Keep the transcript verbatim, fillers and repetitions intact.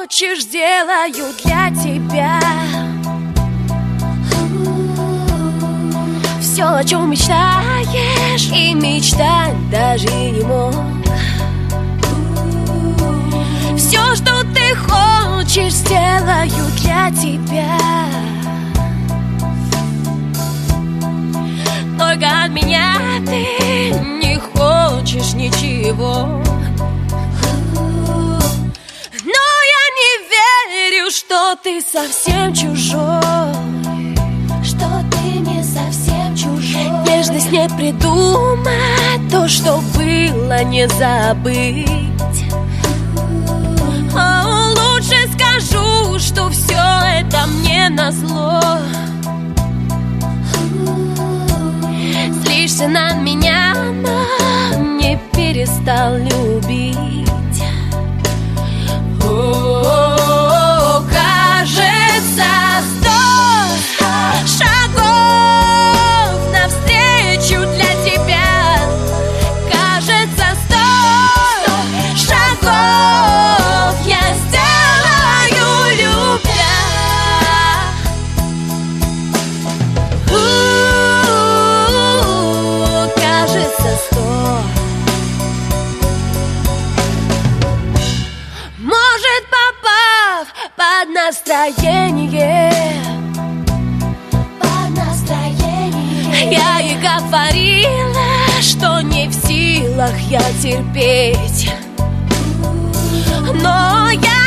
хочешь, сделаю для тебя. Все, о чем мечтаешь, и мечтать даже не мог. Все, что ты хочешь, сделаю для тебя. Только от меня ты не хочешь ничего. Но я не верю, что ты совсем чужой, что ты не совсем чужой. Нежность не придумать, то, что было, не забыть. О, лучше скажу, что все это мне назло. Злишься на меня, но не перестал любить. О, кажется, сто шагов навстречу для тебя. Кажется, сто шагов я сделаю, любя. У-у-у, кажется, сто. Может, попав под настроение, под настроение, я и говорила, что не в силах я терпеть. Но я